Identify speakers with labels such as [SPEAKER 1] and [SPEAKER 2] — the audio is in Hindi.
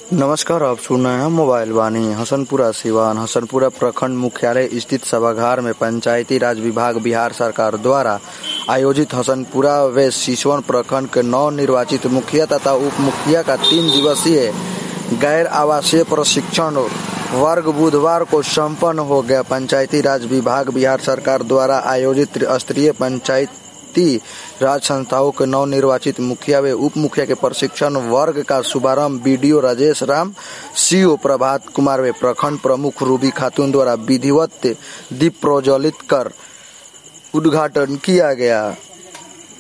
[SPEAKER 1] नमस्कार, आप सुन रहे हैं मोबाइल वाणी। हसनपुरा सिवान हसनपुरा प्रखंड मुख्यालय स्थित सभागार में पंचायती राज विभाग बिहार सरकार द्वारा आयोजित हसनपुरा व सिसवन प्रखंड के नव निर्वाचित मुखिया तथा उप मुखिया का 3 दिवसीय गैर आवासीय प्रशिक्षण वर्ग बुधवार को संपन्न हो गया। पंचायती राज विभाग बिहार सरकार द्वारा आयोजित त्रिस्तरीय पंचायती राज संस्थाओं के नव निर्वाचित मुखिया व उप मुखिया के प्रशिक्षण वर्ग का शुभारंभ बीडीओ राजेश राम, सीओ प्रभात कुमार व प्रखंड प्रमुख रूबी खातून द्वारा विधिवत दीप प्रज्वलित कर उद्घाटन किया गया।